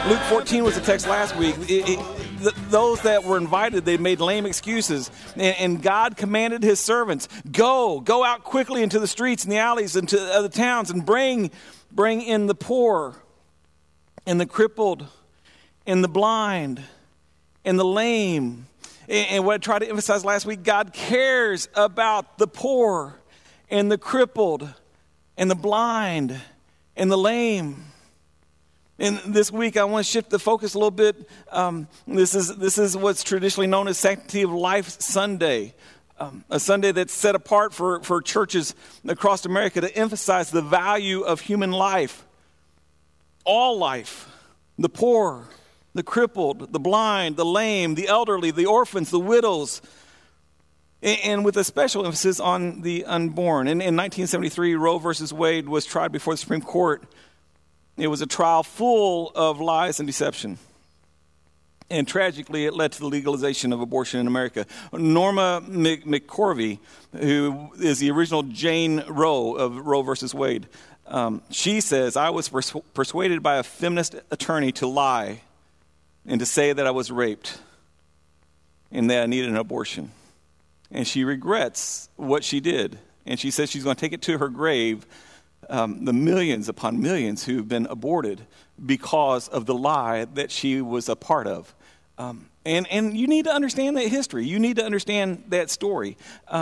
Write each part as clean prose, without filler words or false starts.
Luke 14 was the text last week. Those that were invited, they made lame excuses. And God commanded his servants, go out quickly into the streets and the alleys and to the towns and bring in the poor and the crippled and the blind and the lame. And what I tried to emphasize last week, God cares about the poor and the crippled and the blind and the lame. And this week, I want to shift the focus a little bit. This is what's traditionally known as Sanctity of Life Sunday, a Sunday that's set apart for churches across America to emphasize the value of human life, all life, the poor, the crippled, the blind, the lame, the elderly, the orphans, the widows, and with a special emphasis on the unborn. In 1973, Roe versus Wade was tried before the Supreme Court. It was a trial full of lies and deception. And tragically, it led to the legalization of abortion in America. Norma McCorvey, who is the original Jane Roe of Roe versus Wade, she says, I was persuaded by a feminist attorney to lie and to say that I was raped and that I needed an abortion. And she regrets what she did. And she says she's going to take it to her grave, the millions upon millions who've been aborted because of the lie that she was a part of. And you need to understand that history. You need to understand that story.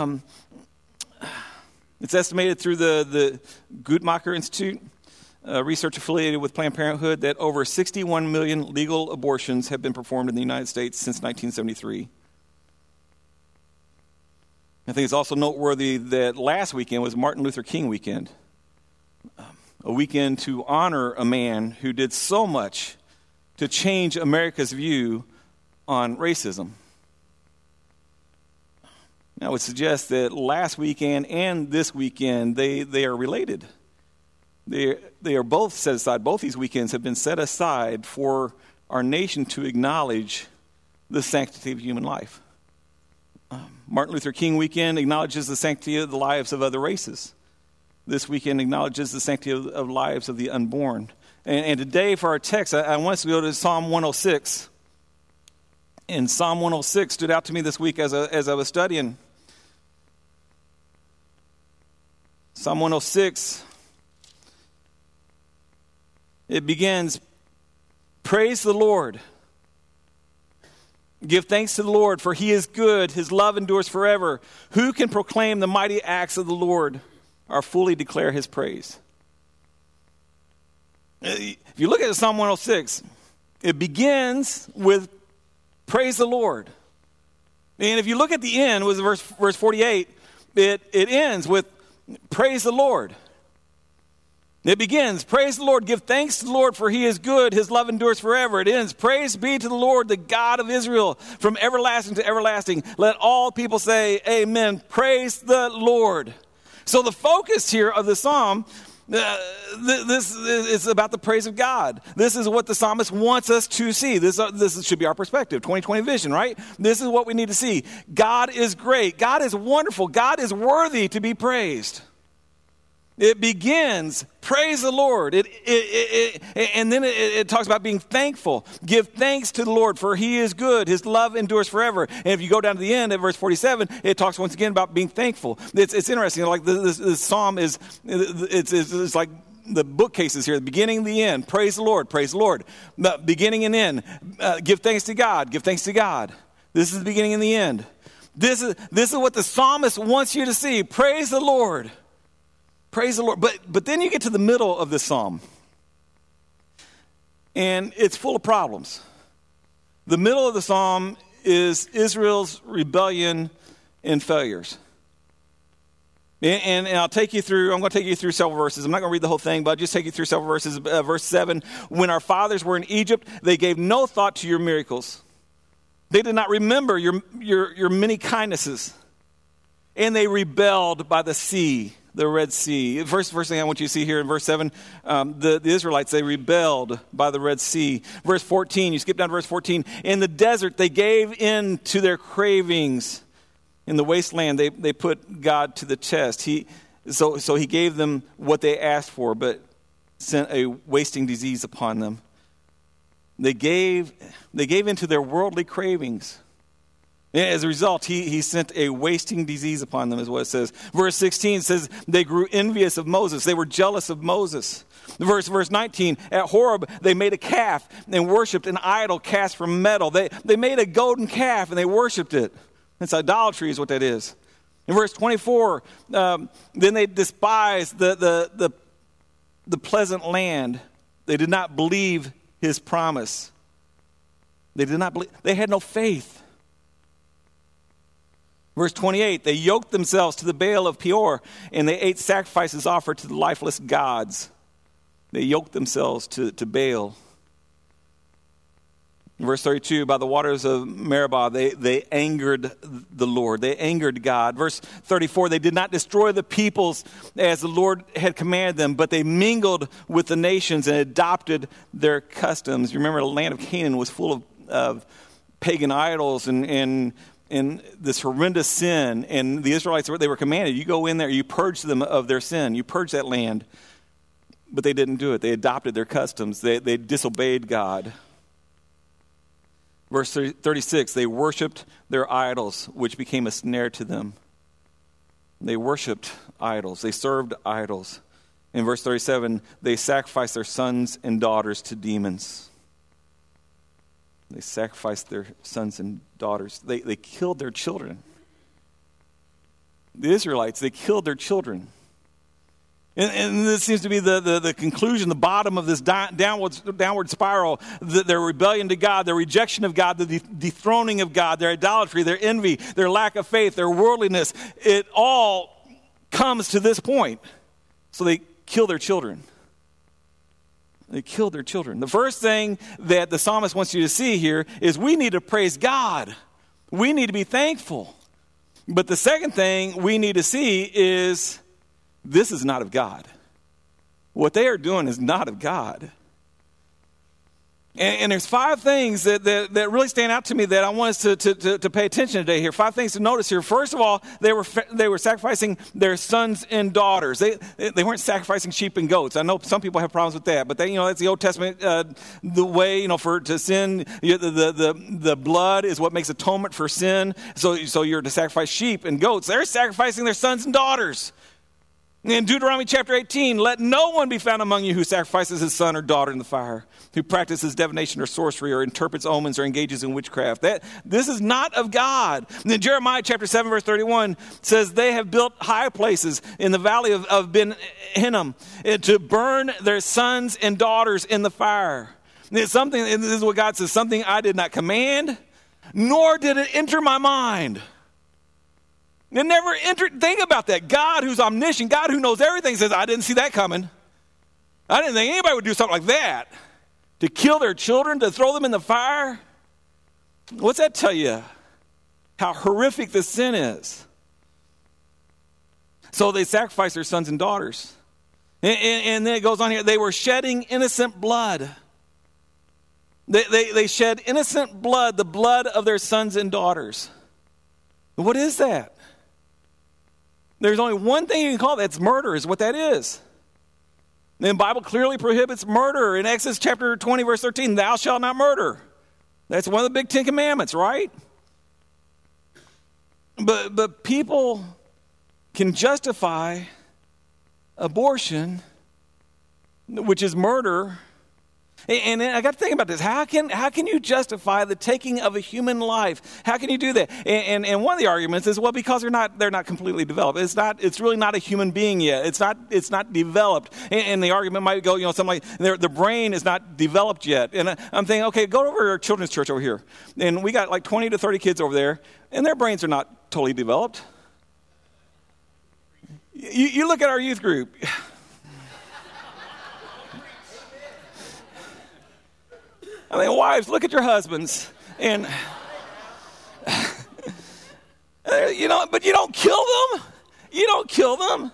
It's estimated through the Guttmacher Institute, research affiliated with Planned Parenthood, that over 61 million legal abortions have been performed in the United States since 1973. I think it's also noteworthy that last weekend was Martin Luther King weekend. A weekend to honor a man who did so much to change America's view on racism. Now, I would suggest that last weekend and this weekend, they are related. They are both set aside. Both these weekends have been set aside for our nation to acknowledge the sanctity of human life. Martin Luther King weekend acknowledges the sanctity of the lives of other races. This weekend acknowledges the sanctity of lives of the unborn. And today, for our text, I want us to go to Psalm 106. And Psalm 106 stood out to me this week as I was studying. Psalm 106, it begins, praise the Lord. Give thanks to the Lord, for he is good. His love endures forever. Who can proclaim the mighty acts of the Lord or fully declare his praise? If you look at Psalm 106, it begins with praise the Lord. And if you look at the end, with verse 48, it ends with praise the Lord. It begins, praise the Lord, give thanks to the Lord, for he is good, his love endures forever. It ends, praise be to the Lord, the God of Israel, from everlasting to everlasting. Let all people say, amen. Praise the Lord. So the focus here of the psalm, this is about the praise of God. This is what the psalmist wants us to see. This should be our perspective, 2020 vision, right? This is what we need to see. God is great. God is wonderful. God is worthy to be praised. It begins, praise the Lord. And then it talks about being thankful. Give thanks to the Lord, for he is good. His love endures forever. And if you go down to the end at verse 47, it talks once again about being thankful. It's interesting. Like this psalm is, it's like the bookcases here, the beginning and the end. Praise the Lord, praise the Lord. The beginning and end. Give thanks to God, give thanks to God. This is the beginning and the end. This is what the psalmist wants you to see. Praise the Lord. Praise the Lord. But then you get to the middle of this psalm, and it's full of problems. The middle of the psalm is Israel's rebellion and failures. And I'm going to take you through several verses. I'm not going to read the whole thing, but I'll just take you through several verses. Verse 7, when our fathers were in Egypt, they gave no thought to your miracles. They did not remember your many kindnesses, and they rebelled by the sea. The Red Sea. First thing I want you to see here in verse 7, the Israelites, they rebelled by the Red Sea. Verse 14, you skip down to verse 14. In the desert, they gave in to their cravings. In the wasteland, they put God to the test. So he gave them what they asked for, but sent a wasting disease upon them. They gave into their worldly cravings. As a result, he sent a wasting disease upon them, is what it says. Verse 16 says they grew envious of Moses. They were jealous of Moses. Verse 19, at Horeb, they made a calf and worshipped an idol cast from metal. They made a golden calf and they worshipped it. It's idolatry is what that is. In verse 24, then they despised the pleasant land. They did not believe his promise. They did not believe. They had no faith. Verse 28, they yoked themselves to the Baal of Peor, and they ate sacrifices offered to the lifeless gods. They yoked themselves to Baal. Verse 32, by the waters of Meribah, they angered the Lord. They angered God. Verse 34, they did not destroy the peoples as the Lord had commanded them, but they mingled with the nations and adopted their customs. You remember the land of Canaan was full of pagan idols and this horrendous sin. And the Israelites, they were commanded, you go in there, you purge them of their sin. You purge that land. But they didn't do it. They adopted their customs. They disobeyed God. Verse 36, they worshipped their idols, which became a snare to them. They worshipped idols. They served idols. In verse 37, they sacrificed their sons and daughters to demons. They sacrificed their sons and daughters. They killed their children. The Israelites, they killed their children. And this seems to be the conclusion, the bottom of this downward spiral, their rebellion to God, their rejection of God, the dethroning of God, their idolatry, their envy, their lack of faith, their worldliness. It all comes to this point. So they kill their children. They killed their children. The first thing that the psalmist wants you to see here is we need to praise God. We need to be thankful. But the second thing we need to see is this is not of God. What they are doing is not of God. And there's 5 things that really stand out to me that I want us to pay attention today here. 5 things to notice here. First of all, they were sacrificing their sons and daughters. They weren't sacrificing sheep and goats. I know some people have problems with that, but that's the Old Testament the way to sin. The blood is what makes atonement for sin. So you're to sacrifice sheep and goats. They're sacrificing their sons and daughters. In Deuteronomy chapter 18, let no one be found among you who sacrifices his son or daughter in the fire, who practices divination or sorcery or interprets omens or engages in witchcraft. This is not of God. And then Jeremiah chapter 7 verse 31 says they have built high places in the valley of Ben Hinnom to burn their sons and daughters in the fire. And this is what God says, something I did not command, nor did it enter my mind. It never entered. Think about that. God who's omniscient, God who knows everything says, I didn't see that coming. I didn't think anybody would do something like that. To kill their children, to throw them in the fire. What's that tell you? How horrific the sin is. So they sacrificed their sons and daughters. And then it goes on here. They were shedding innocent blood. They shed innocent blood, the blood of their sons and daughters. What is that? There's only one thing you can call that. It's murder is what that is. And the Bible clearly prohibits murder. In Exodus chapter 20, verse 13, thou shalt not murder. That's one of the big 10 commandments, right? But people can justify abortion, which is murder. And I got to think about this. How can you justify the taking of a human life? How can you do that? And one of the arguments is, well, because they're not completely developed. It's really not a human being yet. It's not developed. And the argument might go, something like the brain is not developed yet. And I'm thinking, okay, go over to our children's church over here, and we got like 20 to 30 kids over there, and their brains are not totally developed. You look at our youth group. I mean, wives, look at your husbands, and but you don't kill them. You don't kill them.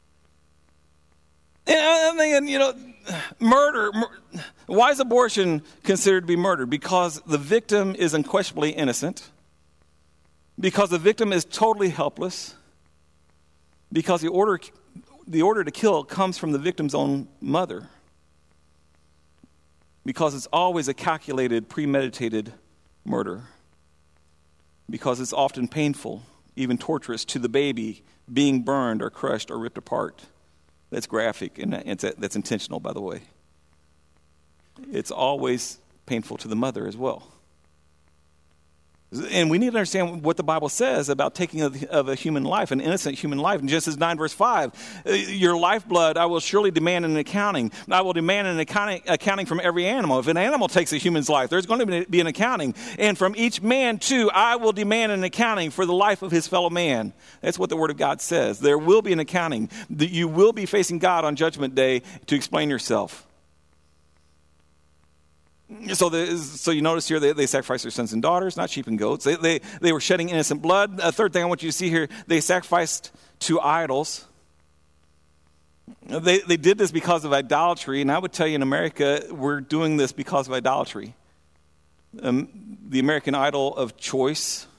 And I'm thinking, murder. Why is abortion considered to be murder? Because the victim is unquestionably innocent. Because the victim is totally helpless. Because the order to kill comes from the victim's own mother. Because it's always a calculated, premeditated murder. Because it's often painful, even torturous, to the baby being burned or crushed or ripped apart. That's graphic, and that's intentional, by the way. It's always painful to the mother as well. And we need to understand what the Bible says about taking of a human life, an innocent human life. In Genesis 9, verse 5, your lifeblood I will surely demand an accounting. I will demand an accounting from every animal. If an animal takes a human's life, there's going to be an accounting. And from each man, too, I will demand an accounting for the life of his fellow man. That's what the Word of God says. There will be an accounting. You will be facing God on Judgment Day to explain yourself. So you notice here they sacrificed their sons and daughters, not sheep and goats. They were shedding innocent blood. A third thing I want you to see here, they sacrificed to idols. They did this because of idolatry, and I would tell you in America, we're doing this because of idolatry. The American idol of choice.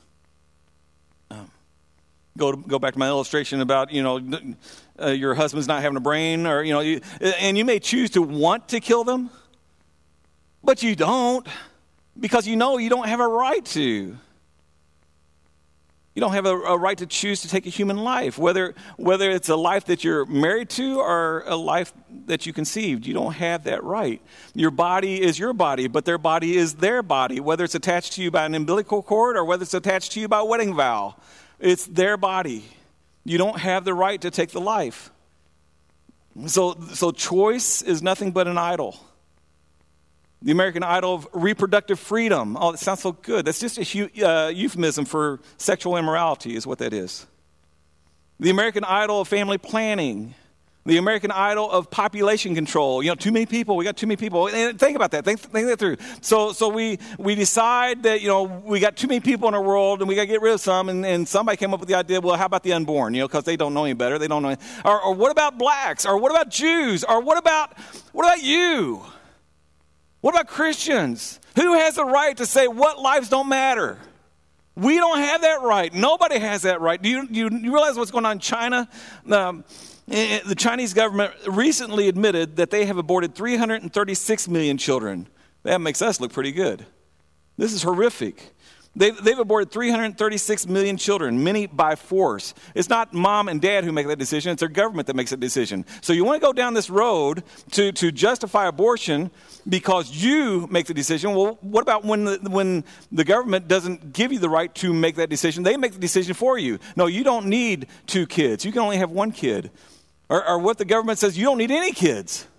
Go back to my illustration about, your husband's not having a brain, or, and you may choose to want to kill them. But you don't, because you don't have a right to. You don't have a right to choose to take a human life, whether it's a life that you're married to or a life that you conceived. You don't have that right. Your body is your body, but their body is their body, whether it's attached to you by an umbilical cord or whether it's attached to you by a wedding vow. It's their body. You don't have the right to take the life. So choice is nothing but an idol. The American idol of reproductive freedom. Oh, that sounds so good. That's just a euphemism for sexual immorality is what that is. The American idol of family planning. The American idol of population control. Too many people. We got too many people. And think about that. Think that through. So we decide that, we got too many people in our world and we got to get rid of some. And somebody came up with the idea, well, how about the unborn? Because they don't know any better. They don't know. Or what about blacks? Or what about Jews? Or what about you? What about Christians? Who has the right to say what lives don't matter? We don't have that right. Nobody has that right. Do you realize what's going on in China? The Chinese government recently admitted that they have aborted 336 million children. That makes us look pretty good. This is horrific. They've aborted 336 million children, many by force. It's not mom and dad who make that decision. It's their government that makes that decision. So you want to go down this road to justify abortion because you make the decision. Well, what about when the government doesn't give you the right to make that decision? They make the decision for you. No, you don't need 2 kids. You can only have 1 kid. Or what the government says, you don't need any kids.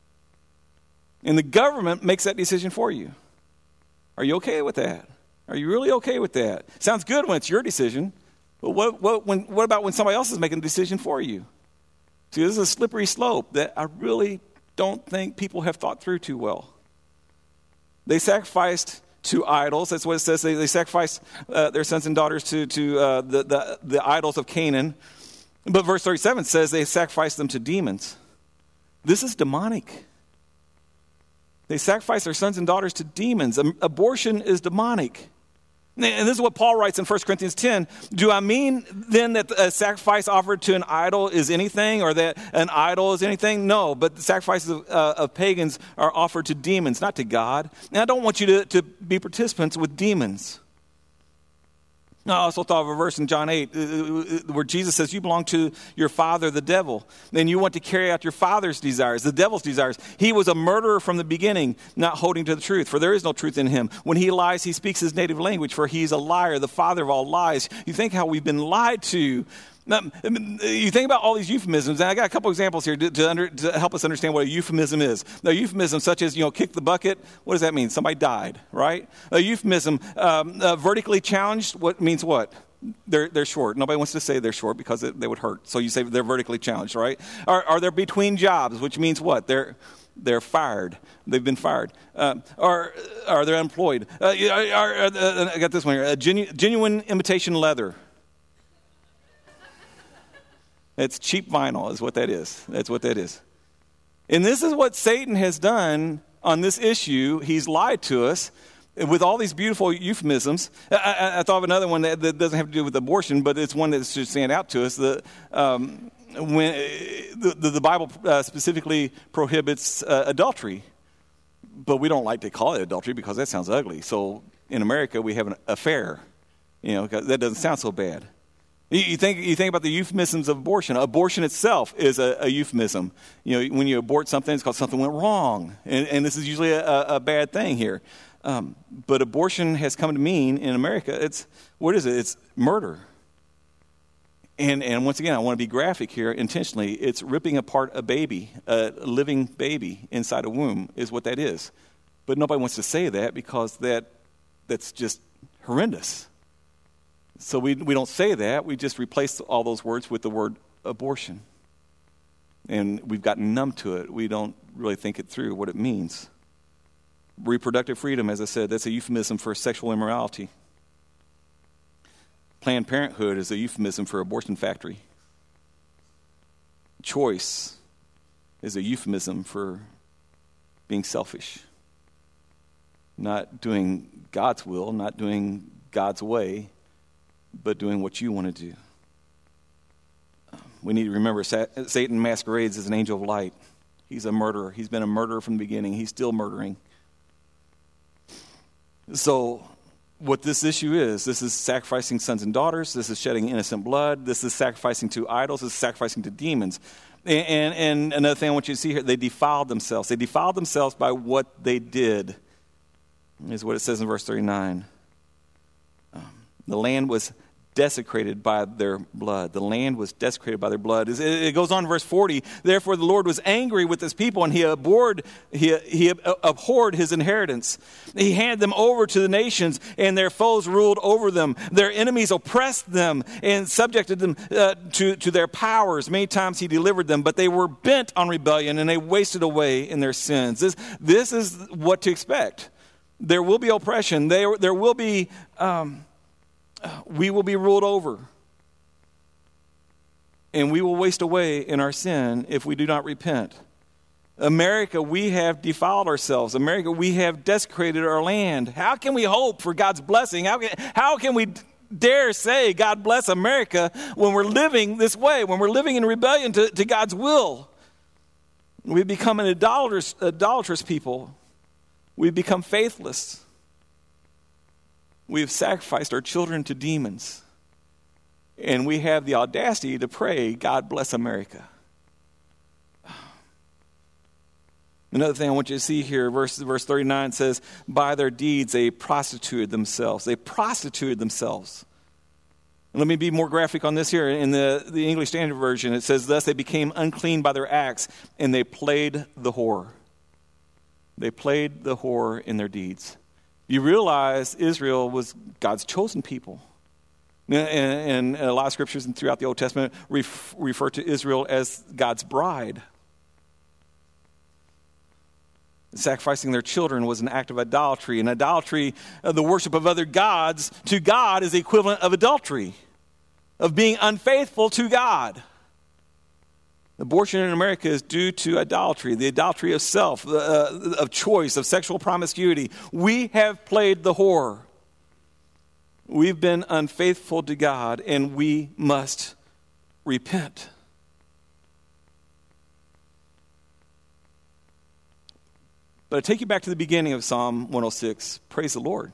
And the government makes that decision for you. Are you okay with that? Are you really okay with that? Sounds good when it's your decision, but what about when somebody else is making the decision for you? See, this is a slippery slope that I really don't think people have thought through too well. They sacrificed to idols. That's what it says. They sacrificed their sons and daughters to the idols of Canaan. But verse 37 says they sacrificed them to demons. This is demonic. They sacrifice their sons and daughters to demons. Abortion is demonic. And this is what Paul writes in 1 Corinthians 10. Do I mean then that a sacrifice offered to an idol is anything, or that an idol is anything? No, but the sacrifices of pagans are offered to demons, not to God. And I don't want you to be participants with demons. I also thought of a verse in John 8 where Jesus says, you belong to your father, the devil. And you want to carry out your father's desires, the devil's desires. He was a murderer from the beginning, not holding to the truth, for there is no truth in him. When he lies, he speaks his native language, for he is a liar, the father of all lies. You think how we've been lied to. Now, you think about all these euphemisms, and I got a couple examples here to help us understand what a euphemism is. Now, euphemisms such as, kick the bucket, what does that mean? Somebody died, right? A euphemism, vertically challenged, what means what? They're short. Nobody wants to say they're short because they would hurt. So you say they're vertically challenged, right? Are they between jobs, which means what? They're fired. They've been fired. Or are they unemployed? I got this one here. Genuine imitation leather. It's cheap vinyl is what that is. That's what that is. And this is what Satan has done on this issue. He's lied to us with all these beautiful euphemisms. I thought of another one that doesn't have to do with abortion, but it's one that should stand out to us. When the Bible specifically prohibits adultery. But we don't like to call it adultery because that sounds ugly. So in America, we have an affair. Because that doesn't sound so bad. You think about the euphemisms of abortion. Abortion itself is a euphemism. When you abort something, it's called something went wrong. And this is usually a bad thing here. But abortion has come to mean in America, what is it? It's murder. And once again, I want to be graphic here intentionally. It's ripping apart a baby, a living baby inside a womb is what that is. But nobody wants to say that because that's just horrendous. So we don't say that. We just replace all those words with the word abortion. And we've gotten numb to it. We don't really think it through what it means. Reproductive freedom, as I said, that's a euphemism for sexual immorality. Planned Parenthood is a euphemism for abortion factory. Choice is a euphemism for being selfish. Not doing God's will, not doing God's way, but doing what you want to do. We need to remember Satan masquerades as an angel of light. He's a murderer. He's been a murderer from the beginning. He's still murdering. So what this issue is, this is sacrificing sons and daughters. This is shedding innocent blood. This is sacrificing to idols. This is sacrificing to demons. And another thing I want you to see here, they defiled themselves. They defiled themselves by what they did, is what it says in verse 39. The land was desecrated by their blood. The land was desecrated by their blood. It goes on in verse 40. Therefore the Lord was angry with his people, and he abhorred his inheritance. He handed them over to the nations, and their foes ruled over them. Their enemies oppressed them and subjected them to their powers. Many times he delivered them, but they were bent on rebellion, and they wasted away in their sins. This is what to expect. There will be oppression. There will be... we will be ruled over. And we will waste away in our sin if we do not repent. America, we have defiled ourselves. America, we have desecrated our land. How can we hope for God's blessing? How can we dare say God bless America when we're living this way, when we're living in rebellion to God's will? We've become an idolatrous people. We've become faithless. We have sacrificed our children to demons. And we have the audacity to pray, God bless America. Another thing I want you to see here, verse 39 says, by their deeds they prostituted themselves. They prostituted themselves. And let me be more graphic on this here. In the English Standard Version, it says, thus they became unclean by their acts, and they played the whore. They played the whore in their deeds. You realize Israel was God's chosen people. And a lot of scriptures and throughout the Old Testament refer to Israel as God's bride. Sacrificing their children was an act of idolatry. And idolatry, the worship of other gods to God, is the equivalent of adultery, of being unfaithful to God. Abortion in America is due to idolatry, the idolatry of self, of choice, of sexual promiscuity. We have played the whore. We've been unfaithful to God, and we must repent. But I take you back to the beginning of Psalm 106. Praise the Lord.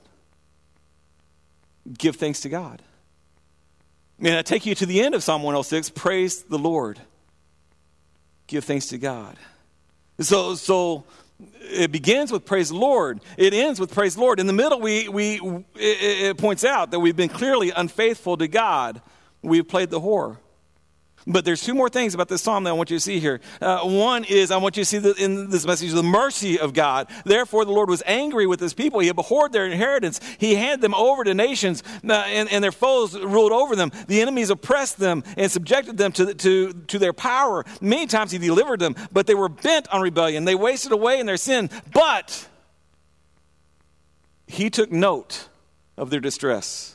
Give thanks to God. And I take you to the end of Psalm 106. Praise the Lord. Give thanks to God. So it begins with praise the Lord. It ends with praise the Lord. In the middle, it points out that we've been clearly unfaithful to God. We've played the whore. But there's two more things about this psalm that I want you to see here. One is I want you to see in this message the mercy of God. Therefore, the Lord was angry with his people. He abhorred their inheritance. He handed them over to nations, and their foes ruled over them. The enemies oppressed them and subjected them to their power. Many times he delivered them, but they were bent on rebellion. They wasted away in their sin. But he took note of their distress.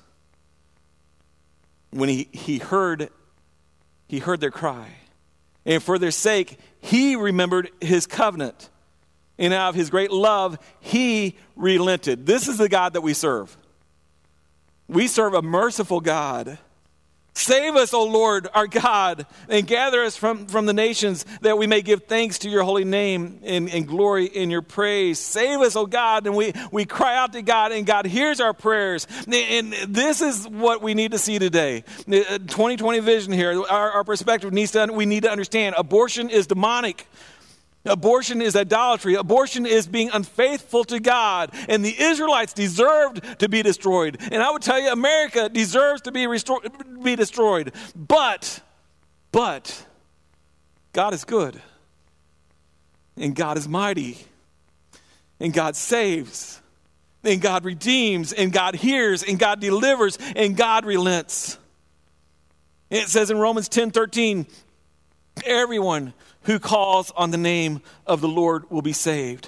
When he heard their cry. And for their sake, he remembered his covenant. And out of his great love, he relented. This is the God that we serve. We serve a merciful God Save us, O Lord, our God, and gather us from the nations that we may give thanks to your holy name and glory in your praise. Save us, O God, and we cry out to God, and God hears our prayers. And this is what we need to see today. 2020 vision here, our perspective we need to understand. Abortion is demonic. Abortion is idolatry. Abortion is being unfaithful to God. And the Israelites deserved to be destroyed. And I would tell you, America deserves to be destroyed. But, God is good. And God is mighty. And God saves. And God redeems. And God hears. And God delivers. And God relents. It says in Romans 10:13, everyone who calls on the name of the Lord will be saved.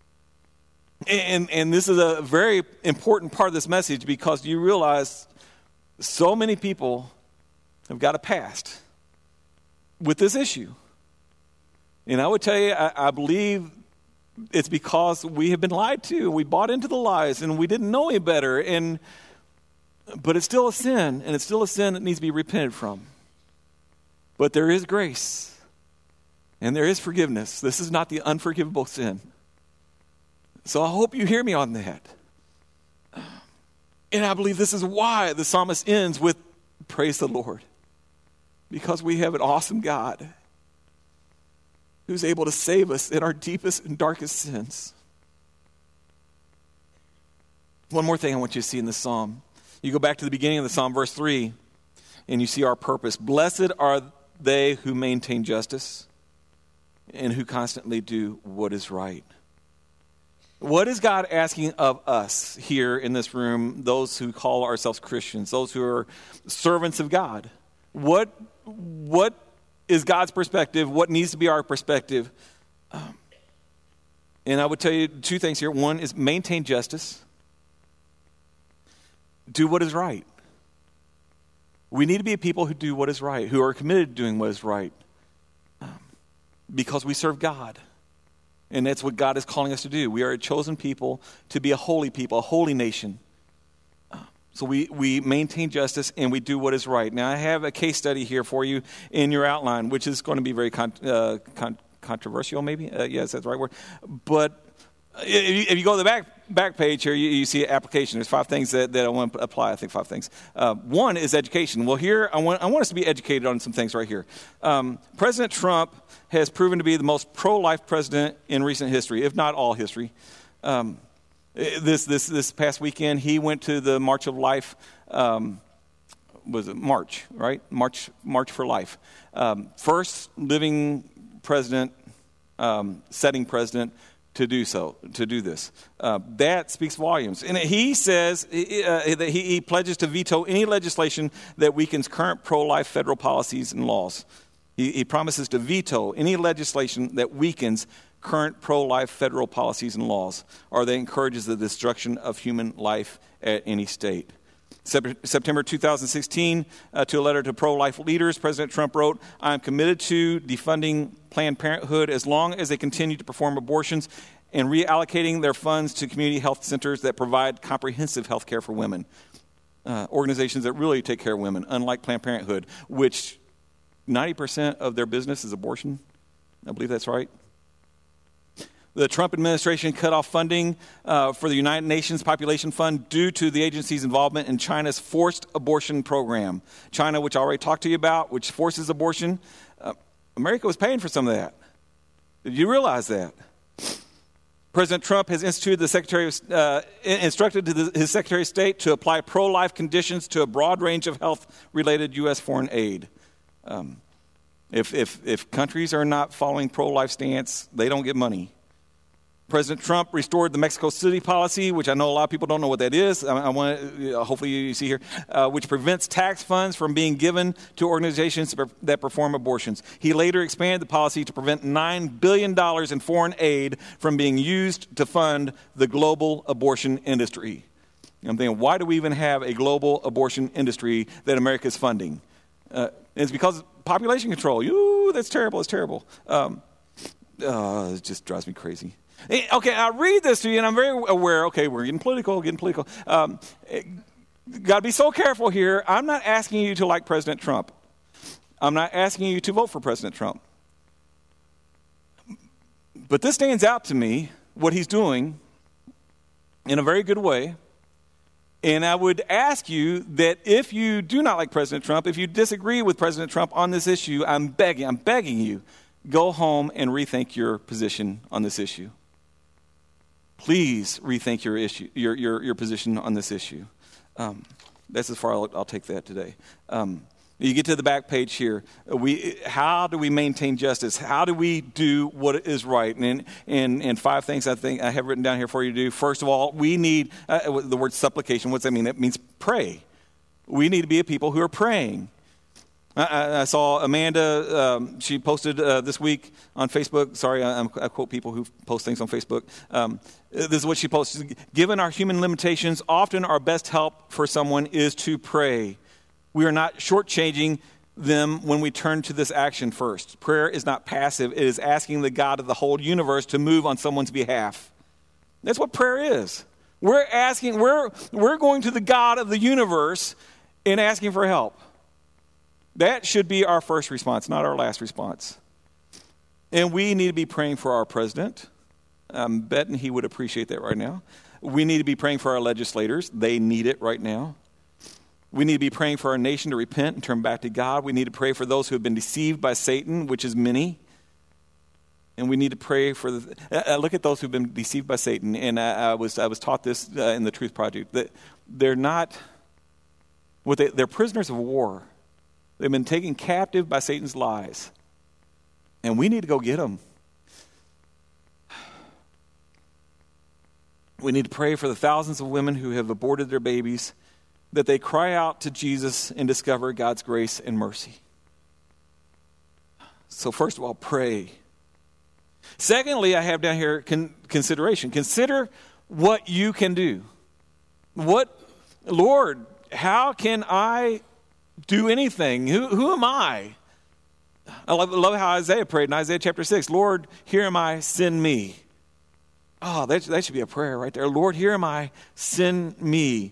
And this is a very important part of this message, because you realize so many people have got a past with this issue. And I would tell you, I believe it's because we have been lied to. We bought into the lies and we didn't know any better. But it's still a sin, and it's still a sin that needs to be repented from. But there is grace. And there is forgiveness. This is not the unforgivable sin. So I hope you hear me on that. And I believe this is why the psalmist ends with, praise the Lord. Because we have an awesome God who's able to save us in our deepest and darkest sins. One more thing I want you to see in this psalm. You go back to the beginning of the psalm, verse 3, and you see our purpose. Blessed are they who maintain justice and who constantly do what is right. What is God asking of us here in this room, those who call ourselves Christians, those who are servants of God? What is God's perspective? What needs to be our perspective? And I would tell you two things here. One is maintain justice. Do what is right. We need to be a people who do what is right, who are committed to doing what is right. Because we serve God. And that's what God is calling us to do. We are a chosen people to be a holy people, a holy nation. So we maintain justice and we do what is right. Now, I have a case study here for you in your outline, which is going to be very controversial, maybe? Yes, that's the right word. But if you go to the back page here, you see application. There's 5 things that I want to apply. I think 5 things. One is education. Well, here I want us to be educated on some things right here. President Trump has proven to be the most pro-life president in recent history, if not all history. This past weekend, he went to the March of Life. Was it March, right? March for Life. First living president, setting president to do this. That speaks volumes. And he says that he pledges to veto any legislation that weakens current pro-life federal policies and laws. He promises to veto any legislation that weakens current pro-life federal policies and laws, or that encourages the destruction of human life at any state. September 2016, to a letter to pro-life leaders, President Trump wrote, "I am committed to defunding Planned Parenthood as long as they continue to perform abortions and reallocating their funds to community health centers that provide comprehensive health care for women." Organizations that really take care of women, unlike Planned Parenthood, which 90% of their business is abortion. I believe that's right. The Trump administration cut off funding for the United Nations Population Fund due to the agency's involvement in China's forced abortion program. China, which I already talked to you about, which forces abortion. America was paying for some of that. Did you realize that? President Trump has instructed his Secretary of State to apply pro-life conditions to a broad range of health-related U.S. foreign aid. If countries are not following pro-life stance, they don't get money. President Trump restored the Mexico City policy, which I know a lot of people don't know what that is. I want hopefully you see here, which prevents tax funds from being given to organizations that perform abortions. He later expanded the policy to prevent $9 billion in foreign aid from being used to fund the global abortion industry. I'm thinking, why do we even have a global abortion industry that America is funding? It's because of population control. That's terrible. It's terrible. It just drives me crazy. Okay, I read this to you, and I'm very aware. Okay, we're getting political. got to be so careful here. I'm not asking you to like President Trump. I'm not asking you to vote for President Trump. But this stands out to me, what he's doing, in a very good way. And I would ask you that if you do not like President Trump, if you disagree with President Trump on this issue, I'm begging you, go home and rethink your position on this issue. Please rethink your position on this issue. That's as far I'll take that today. You get to the back page here. How do we maintain justice? How do we do what is right? And 5 things I think I have written down here for you to do. First of all, we need the word supplication. What's that mean? That means pray. We need to be a people who are praying. I saw Amanda, she posted this week on Facebook. Sorry, I quote people who post things on Facebook. This is what she posted. Given our human limitations, often our best help for someone is to pray. We are not shortchanging them when we turn to this action first. Prayer is not passive. It is asking the God of the whole universe to move on someone's behalf. That's what prayer is. We're going to the God of the universe and asking for help. That should be our first response, not our last response. And we need to be praying for our president. I'm betting he would appreciate that right now. We need to be praying for our legislators. They need it right now. We need to be praying for our nation to repent and turn back to God. We need to pray for those who have been deceived by Satan, which is many. And we need to pray for look at those who've been deceived by Satan. And I was taught this in the Truth Project, that they're prisoners of war. They've been taken captive by Satan's lies. And we need to go get them. We need to pray for the thousands of women who have aborted their babies, that they cry out to Jesus and discover God's grace and mercy. So first of all, pray. Secondly, I have down here consideration. Consider what you can do. Lord, how can I do anything? Who am I? I love how Isaiah prayed in Isaiah chapter 6. Lord, here am I, send me. Oh, that should be a prayer right there. Lord, here am I, send me.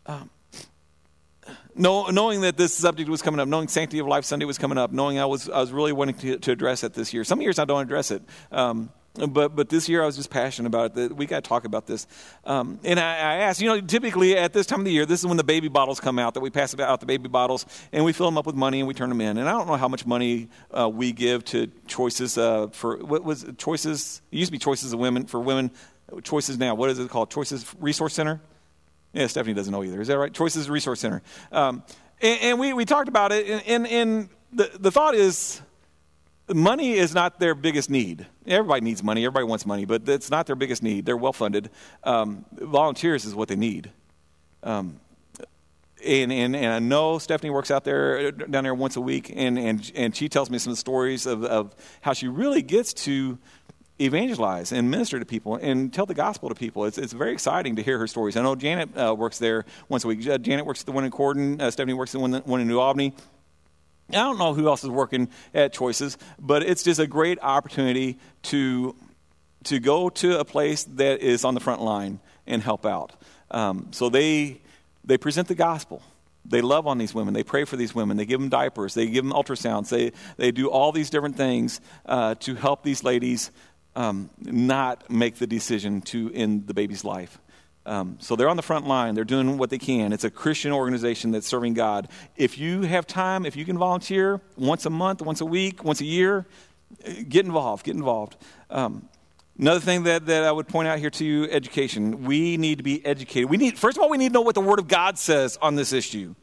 Knowing that this subject was coming up, knowing Sanctity of Life Sunday was coming up, knowing I was really wanting to address it this year. Some years I don't address it, but this year I was just passionate about it. We got to talk about this. And I asked, typically at this time of the year, this is when the baby bottles come out, that we pass out the baby bottles, and we fill them up with money and we turn them in. And I don't know how much money we give to Choices for, what was it, Choices? It used to be Choices of Women, for women. Choices now, what is it called? Choices Resource Center? Yeah, Stephanie doesn't know either. Is that right? Choices Resource Center. And we talked about it, and the thought is money is not their biggest need. Everybody needs money. Everybody wants money, but it's not their biggest need. They're well-funded. Volunteers is what they need. And I know Stephanie works down there once a week, and she tells me some stories of how she really gets to evangelize and minister to people and tell the gospel to people. It's very exciting to hear her stories. I know Janet works there once a week. Janet works at the one in Corden. Stephanie works at the one in New Albany. I don't know who else is working at Choices, but it's just a great opportunity to go to a place that is on the front line and help out. So they present the gospel. They love on these women. They pray for these women. They give them diapers. They give them ultrasounds. They do all these different things to help these ladies not make the decision to end the baby's life. So they're on the front line. They're doing what they can. It's a Christian organization that's serving God. If you have time, if you can volunteer once a month, once a week, once a year, get involved. Another thing that I would point out here to you, education. We need to be educated. First of all, we need to know what the Word of God says on this issue.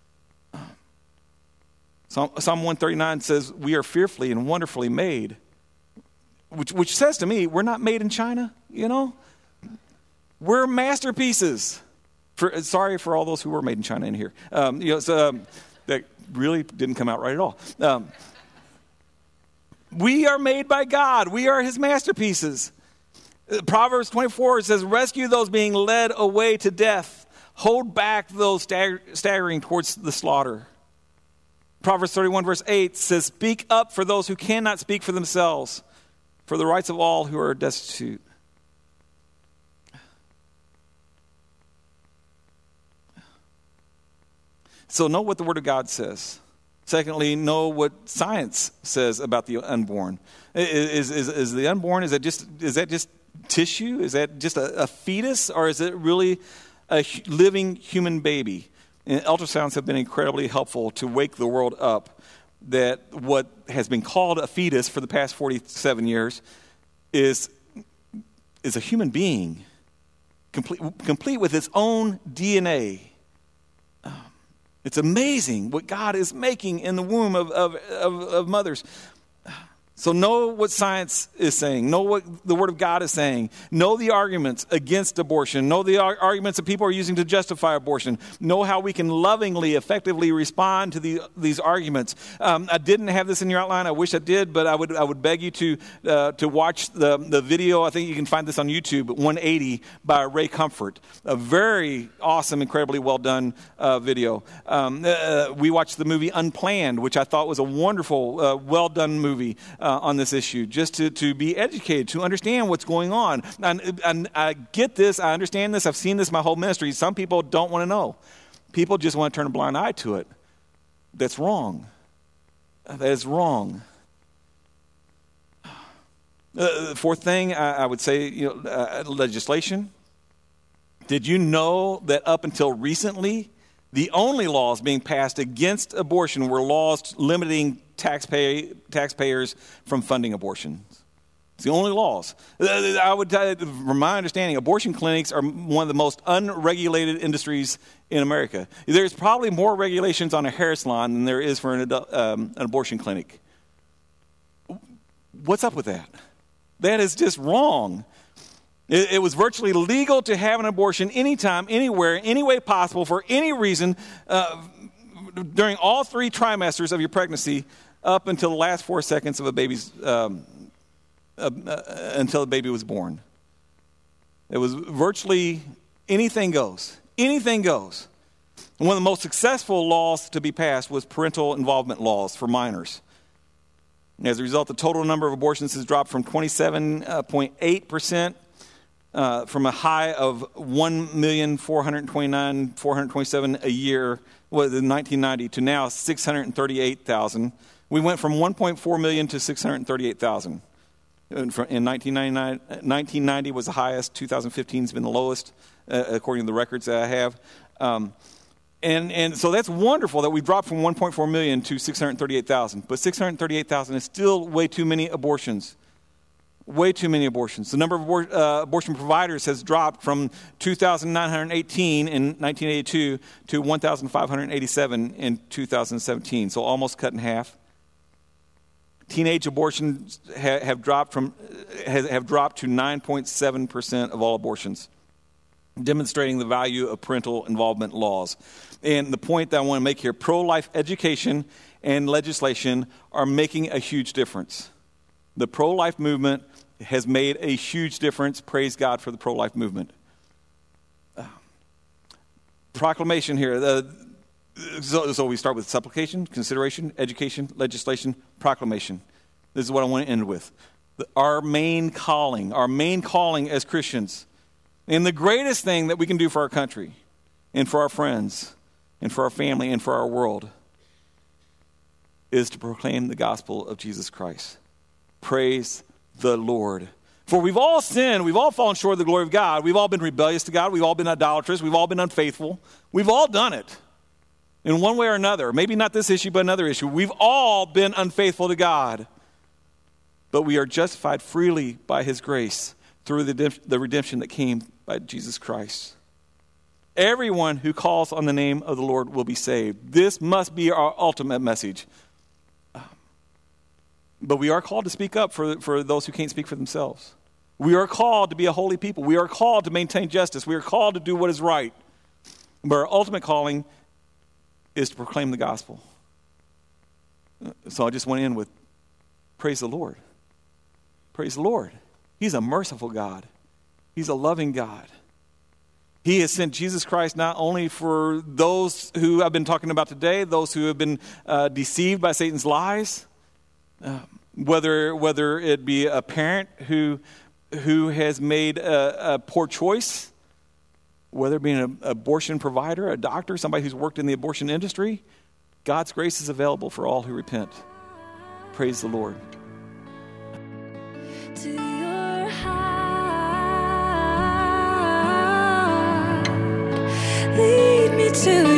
Psalm 139 says, we are fearfully and wonderfully made. Which says to me, we're not made in China, We're masterpieces. Sorry for all those who were made in China in here. That really didn't come out right at all. We are made by God. We are His masterpieces. Proverbs 24 says, rescue those being led away to death. Hold back those staggering towards the slaughter. Proverbs 31 verse 8 says, speak up for those who cannot speak for themselves, for the rights of all who are destitute. So know what the Word of God says. Secondly, know what science says about the unborn. Is the unborn, is that just tissue? Is that just a fetus? Or is it really a living human baby? And ultrasounds have been incredibly helpful to wake the world up that what has been called a fetus for the past 47 years is a human being, complete with its own DNA. It's amazing what God is making in the womb of mothers. So know what science is saying. Know what the Word of God is saying. Know the arguments against abortion. Know the arguments that people are using to justify abortion. Know how we can lovingly, effectively respond to these arguments. I didn't have this in your outline. I wish I did, but I would beg you to watch the video. I think you can find this on YouTube, 180 by Ray Comfort. A very awesome, incredibly well done video. We watched the movie Unplanned, which I thought was a wonderful, well done movie. On this issue, just to be educated, to understand what's going on. And I get this, I understand this, I've seen this my whole ministry. Some people don't want to know. People just want to turn a blind eye to it. That's wrong. That is wrong. Fourth thing, I would say, legislation. Did you know that up until recently, the only laws being passed against abortion were laws limiting taxpayers from funding abortions? It's the only laws. I would tell you, from my understanding, abortion clinics are one of the most unregulated industries in America. There's probably more regulations on a hair salon than there is for an abortion clinic. What's up with that? That is just wrong. It was virtually legal to have an abortion anytime, anywhere, any way possible, for any reason, during all 3 trimesters of your pregnancy, up until the last 4 seconds of a baby's, until the baby was born. It was virtually anything goes. Anything goes. And one of the most successful laws to be passed was parental involvement laws for minors. As a result, the total number of abortions has dropped from 27.8%. From a high of 1,427,000 a year in 1990 to now 638,000. We went from 1.4 million to 638,000. In 1990 was the highest. 2015 has been the lowest, according to the records that I have. And so that's wonderful that we dropped from 1.4 million to 638,000. But 638,000 is still way too many abortions. Way too many abortions. The number of abortion providers has dropped from 2,918 in 1982 to 1,587 in 2017. So almost cut in half. Teenage abortions have dropped to 9.7% of all abortions, demonstrating the value of parental involvement laws. And the point that I want to make here, pro-life education and legislation are making a huge difference. The pro-life movement has made a huge difference. Praise God for the pro-life movement. Proclamation here. So we start with supplication, consideration, education, legislation, proclamation. This is what I want to end with. Our main calling as Christians, and the greatest thing that we can do for our country and for our friends and for our family and for our world is to proclaim the gospel of Jesus Christ. Praise the Lord. For we've all sinned. We've all fallen short of the glory of God. We've all been rebellious to God. We've all been idolatrous. We've all been unfaithful. We've all done it in one way or another. Maybe not this issue, but another issue. We've all been unfaithful to God. But we are justified freely by His grace through the redemption that came by Jesus Christ. Everyone who calls on the name of the Lord will be saved. This must be our ultimate message. But we are called to speak up for those who can't speak for themselves. We are called to be a holy people. We are called to maintain justice. We are called to do what is right. But our ultimate calling is to proclaim the gospel. So I just want to end with praise the Lord. Praise the Lord. He's a merciful God. He's a loving God. He has sent Jesus Christ not only for those who I've been talking about today, those who have been deceived by Satan's lies, whether it be a parent who has made a poor choice whether it be an abortion provider, a doctor, somebody who's worked in the abortion industry, God's grace is available for all who repent. Praise the Lord. To your heart, lead me to